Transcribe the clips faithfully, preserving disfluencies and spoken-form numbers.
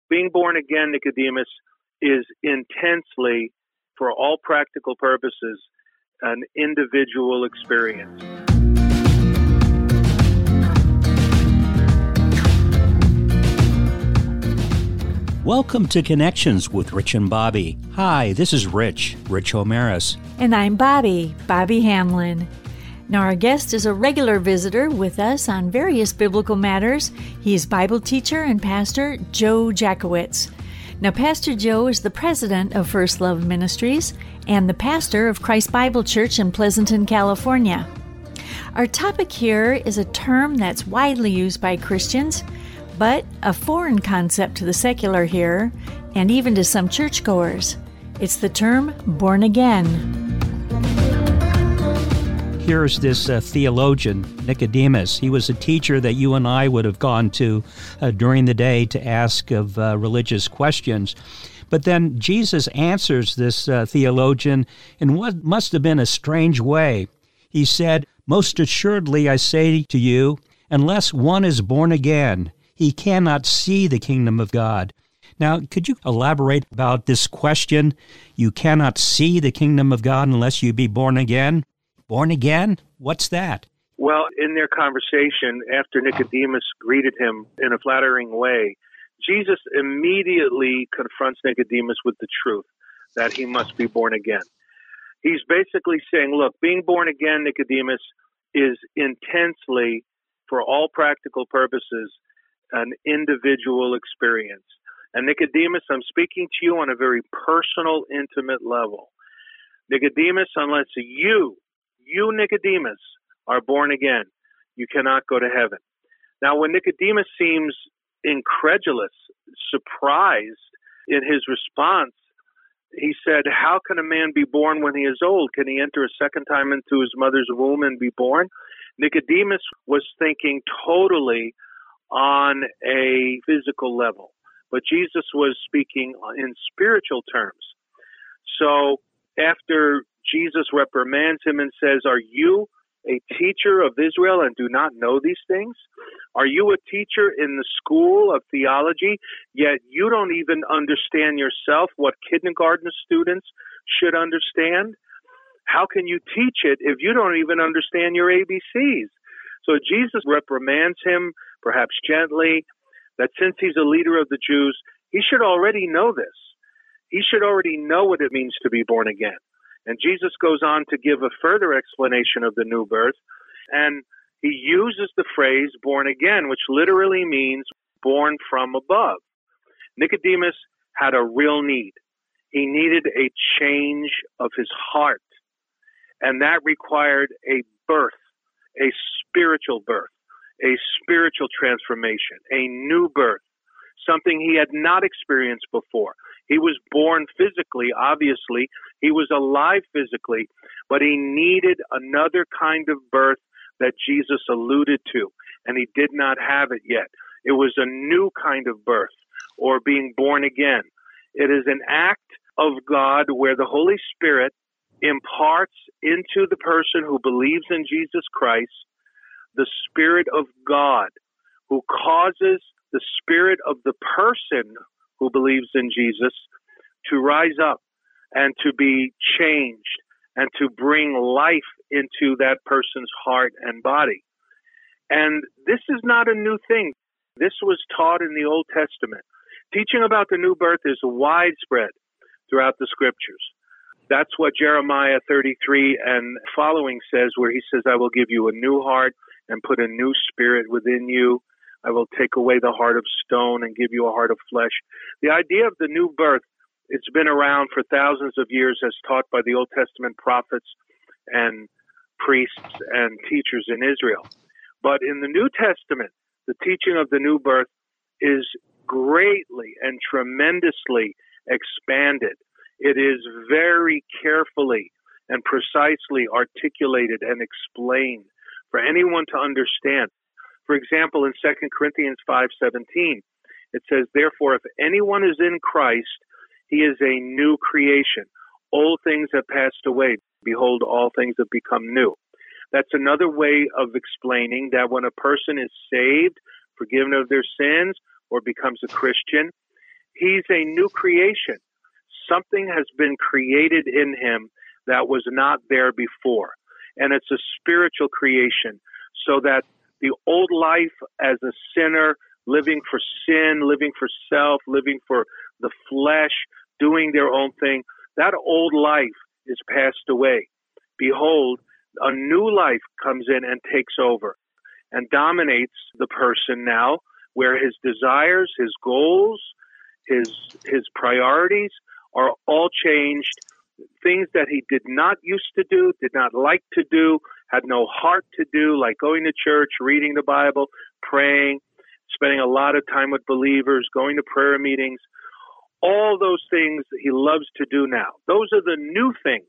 Being born again, Nicodemus, is intensely, for all practical purposes, an individual experience. Welcome to Connections with Rich and Bobby. Hi, this is Rich, Rich Omaris. And I'm Bobby, Bobby Hamlin. Now, our guest is a regular visitor with us on various biblical matters. He is Bible teacher and pastor Joe Jackowitz. Now, Pastor Joe is the president of First Love Ministries and the pastor of Christ Bible Church in Pleasanton, California. Our topic here is a term that's widely used by Christians, but a foreign concept to the secular here and even to some churchgoers. It's the term born again. Here's this uh, theologian, Nicodemus. He was a teacher that you and I would have gone to uh, during the day to ask of uh, religious questions. But then Jesus answers this uh, theologian in what must have been a strange way. He said, "Most assuredly I say to you, unless one is born again, he cannot see the kingdom of God." Now, could you elaborate about this question? You cannot see the kingdom of God unless you be born again? Born again? What's that? Well, in their conversation, after Nicodemus greeted him in a flattering way, Jesus immediately confronts Nicodemus with the truth that he must be born again. He's basically saying, look, being born again, Nicodemus, is intensely, for all practical purposes, an individual experience. And Nicodemus, I'm speaking to you on a very personal, intimate level. Nicodemus, unless you You, Nicodemus, are born again, you cannot go to heaven. Now, when Nicodemus seems incredulous, surprised in his response, he said, how can a man be born when he is old? Can he enter a second time into his mother's womb and be born? Nicodemus was thinking totally on a physical level, but Jesus was speaking in spiritual terms. So after Jesus reprimands him and says, are you a teacher of Israel and do not know these things? Are you a teacher in the school of theology, yet you don't even understand yourself what kindergarten students should understand? How can you teach it if you don't even understand your A B Cs? So Jesus reprimands him, perhaps gently, that since he's a leader of the Jews, he should already know this. He should already know what it means to be born again. And Jesus goes on to give a further explanation of the new birth, and he uses the phrase born again, which literally means born from above. Nicodemus had a real need. He needed a change of his heart, and that required a birth, a spiritual birth, a spiritual transformation, a new birth, something he had not experienced before. He was born physically, obviously. He was alive physically, but he needed another kind of birth that Jesus alluded to, and he did not have it yet. It was a new kind of birth, or being born again. It is an act of God where the Holy Spirit imparts into the person who believes in Jesus Christ the Spirit of God, who causes the spirit of the person who believes in Jesus to rise up and to be changed and to bring life into that person's heart and body. And this is not a new thing. This was taught in the Old Testament. Teaching about the new birth is widespread throughout the scriptures. That's what Jeremiah thirty-three and following says, where he says, I will give you a new heart and put a new spirit within you. I will take away the heart of stone and give you a heart of flesh. The idea of the new birth, it's been around for thousands of years as taught by the Old Testament prophets and priests and teachers in Israel. But in the New Testament, the teaching of the new birth is greatly and tremendously expanded. It is very carefully and precisely articulated and explained for anyone to understand. For example, in Second Corinthians five seventeen, it says, therefore, if anyone is in Christ, he is a new creation. Old things have passed away. Behold, all things have become new. That's another way of explaining that when a person is saved, forgiven of their sins, or becomes a Christian, He's a new creation. Something has been created in him that was not there before. And it's a spiritual creation, so that the old life as a sinner, living for sin, living for self, living for the flesh, doing their own thing, that old life is passed away. Behold, a new life comes in and takes over and dominates the person now, where his desires, his goals, his his priorities are all changed. Things that he did not used to do, did not like to do, had no heart to do, like going to church, reading the Bible, praying, spending a lot of time with believers, going to prayer meetings, all those things he loves to do now. Those are the new things.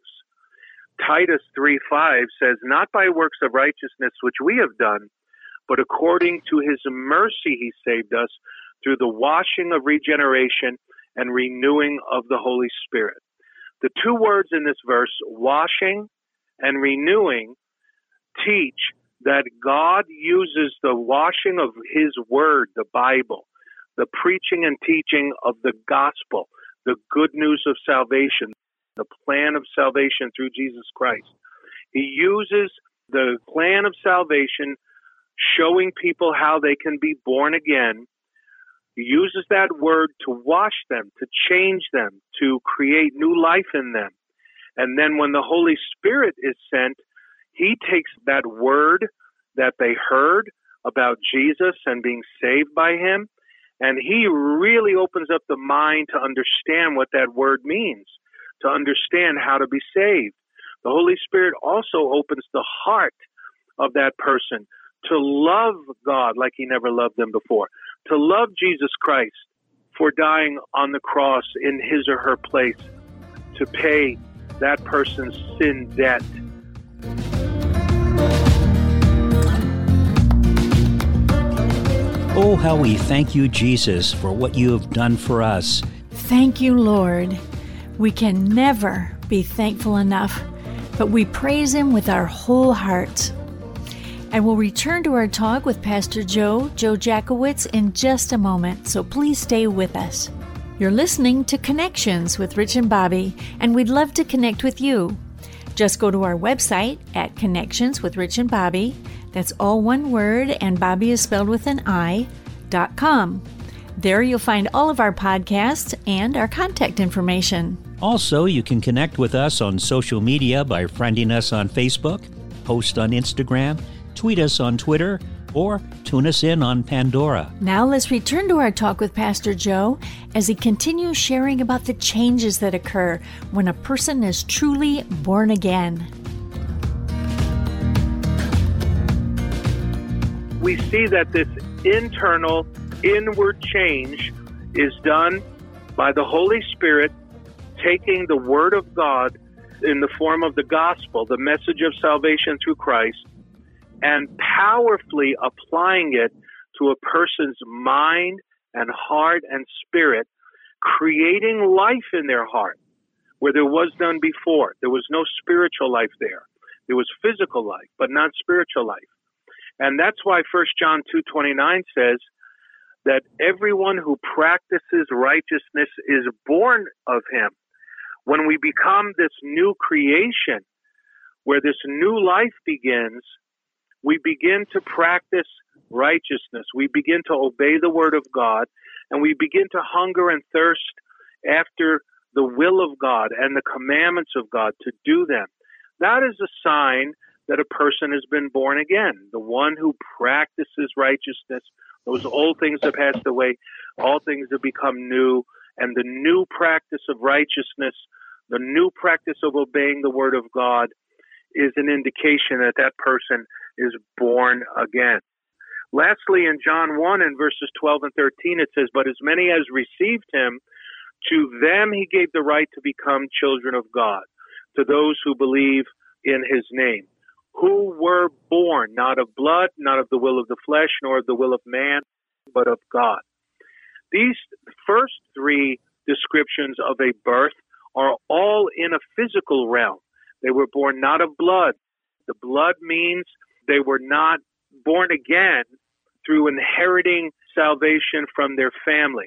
Titus three five says, not by works of righteousness which we have done, but according to his mercy he saved us through the washing of regeneration and renewing of the Holy Spirit. The two words in this verse, washing and renewing, teach that God uses the washing of his word, the Bible, the preaching and teaching of the gospel, the good news of salvation, the plan of salvation through Jesus Christ. He uses the plan of salvation, showing people how they can be born again. He uses that word to wash them, to change them, to create new life in them. And then when the Holy Spirit is sent, he takes that word that they heard about Jesus and being saved by him, and he really opens up the mind to understand what that word means, to understand how to be saved. The Holy Spirit also opens the heart of that person to love God like he never loved them before, to love Jesus Christ for dying on the cross in his or her place to pay that person's sin debt. Oh, how we thank you, Jesus, for what you have done for us. Thank you, Lord. We can never be thankful enough, but we praise him with our whole hearts. And we'll return to our talk with Pastor Joe, Joe Jackowitz, in just a moment, so please stay with us. You're listening to Connections with Rich and Bobby, and we'd love to connect with you. Just go to our website at Connections with Rich and Bobby. That's all one word, and Bobby is spelled with an I, dot com. There you'll find all of our podcasts and our contact information. Also, you can connect with us on social media by friending us on Facebook, post on Instagram, tweet us on Twitter, or tune us in on Pandora. Now let's return to our talk with Pastor Joe as he continues sharing about the changes that occur when a person is truly born again. We see that this internal, inward change is done by the Holy Spirit taking the Word of God in the form of the gospel, the message of salvation through Christ, and powerfully applying it to a person's mind and heart and spirit, creating life in their heart where there was none before. There was no spiritual life there. There was physical life, but not spiritual life. And that's why First John two twenty-nine says that everyone who practices righteousness is born of him. When we become this new creation, where this new life begins, we begin to practice righteousness. We begin to obey the Word of God, and we begin to hunger and thirst after the will of God and the commandments of God to do them. That is a sign that a person has been born again. The one who practices righteousness, those old things have passed away, all things have become new, and the new practice of righteousness, the new practice of obeying the Word of God is an indication that that person is born again. Lastly, in John one and verses twelve and thirteen, it says, "But as many as received him, to them he gave the right to become children of God, to those who believe in his name, who were born not of blood, not of the will of the flesh, nor of the will of man, but of God." These first three descriptions of a birth are all in a physical realm. They were born not of blood. The blood means they were not born again through inheriting salvation from their family.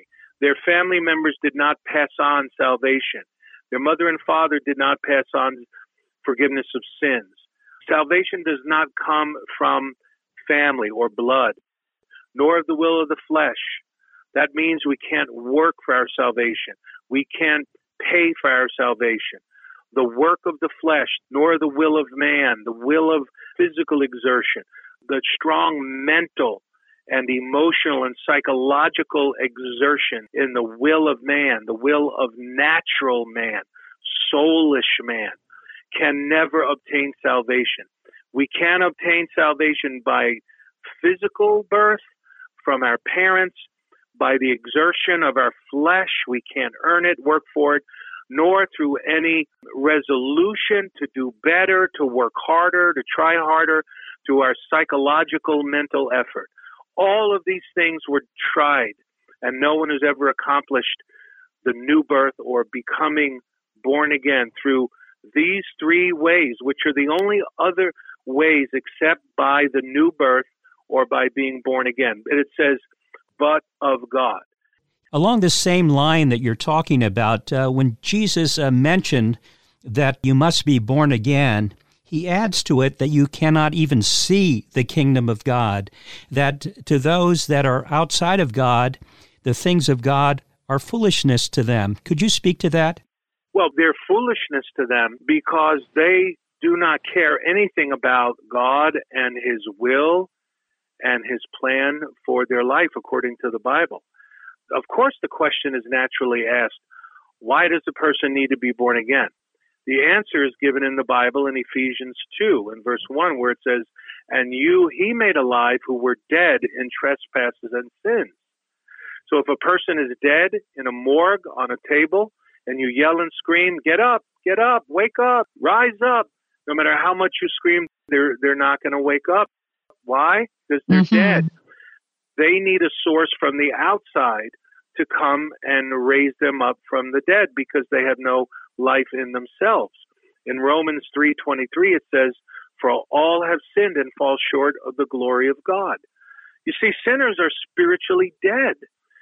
Their family members did not pass on salvation. Their mother and father did not pass on forgiveness of sins. Salvation does not come from family or blood, nor of the will of the flesh. That means we can't work for our salvation. We can't pay for our salvation. The work of the flesh, nor the will of man, the will of physical exertion, the strong mental and emotional and psychological exertion in the will of man, the will of natural man, soulish man, can never obtain salvation. We can obtain salvation by physical birth from our parents, by the exertion of our flesh. We can't earn it, work for it, nor through any resolution to do better, to work harder, to try harder, through our psychological mental effort. All of these things were tried, and no one has ever accomplished the new birth or becoming born again through these three ways, which are the only other ways except by the new birth or by being born again. And it says, but of God. Along the same line that you're talking about, uh, when Jesus uh, mentioned that you must be born again, he adds to it that you cannot even see the kingdom of God, that to those that are outside of God, the things of God are foolishness to them. Could you speak to that? Well, they're foolishness to them because they do not care anything about God and His will and His plan for their life according to the Bible. Of course, the question is naturally asked, why does a person need to be born again? The answer is given in the Bible in Ephesians two, in verse one, where it says, and you He made alive who were dead in trespasses and sins. So if a person is dead in a morgue on a table, and you yell and scream, get up, get up, wake up, rise up, no matter how much you scream, they're, they're not going to wake up. Why? Because they're mm-hmm. dead. They need a source from the outside to come and raise them up from the dead because they have no life in themselves. In Romans three twenty-three, it says, for all have sinned and fall short of the glory of God. You see, sinners are spiritually dead.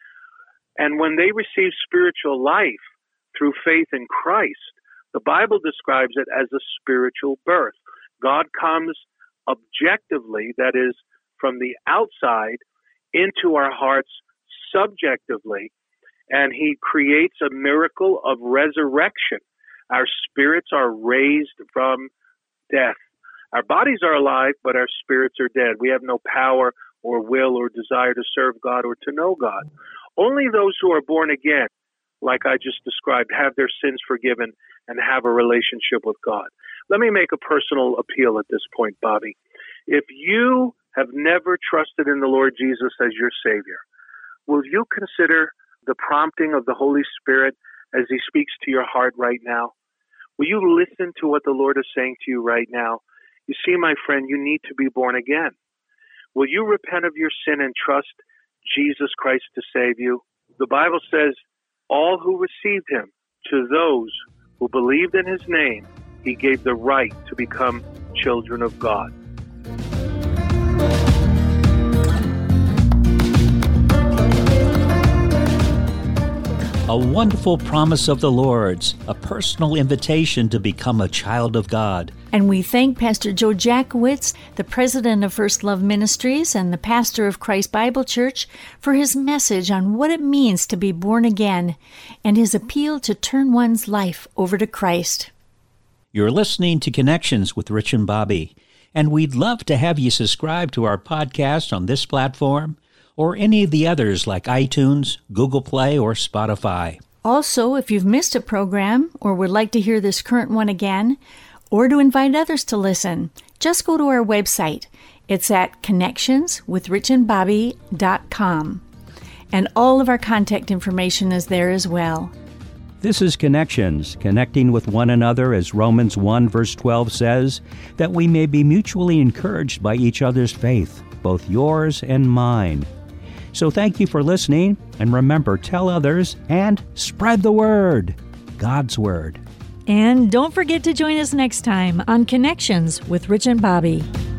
And when they receive spiritual life through faith in Christ, the Bible describes it as a spiritual birth. God comes objectively, that is, from the outside, into our hearts subjectively, and He creates a miracle of resurrection. Our spirits are raised from death. Our bodies are alive, but our spirits are dead. We have no power or will or desire to serve God or to know God. Only those who are born again, like I just described, have their sins forgiven and have a relationship with God. Let me make a personal appeal at this point, Bobby. If you have never trusted in the Lord Jesus as your Savior, will you consider the prompting of the Holy Spirit as He speaks to your heart right now? Will you listen to what the Lord is saying to you right now? You see, my friend, you need to be born again. Will you repent of your sin and trust Jesus Christ to save you? The Bible says, all who received Him, to those who believed in His name, He gave the right to become children of God. A wonderful promise of the Lord's, a personal invitation to become a child of God. And we thank Pastor Joe Jackowitz, the president of First Love Ministries and the pastor of Christ Bible Church, for his message on what it means to be born again and his appeal to turn one's life over to Christ. You're listening to Connections with Rich and Bobby, and we'd love to have you subscribe to our podcast on this platform or any of the others like iTunes, Google Play, or Spotify. Also, if you've missed a program or would like to hear this current one again, or to invite others to listen, just go to our website. It's at connections with rich and bobby dot com. And all of our contact information is there as well. This is Connections, connecting with one another, as Romans one verse twelve says, that we may be mutually encouraged by each other's faith, both yours and mine. So thank you for listening, and remember, tell others and spread the word, God's word. And don't forget to join us next time on Connections with Rich and Bobby.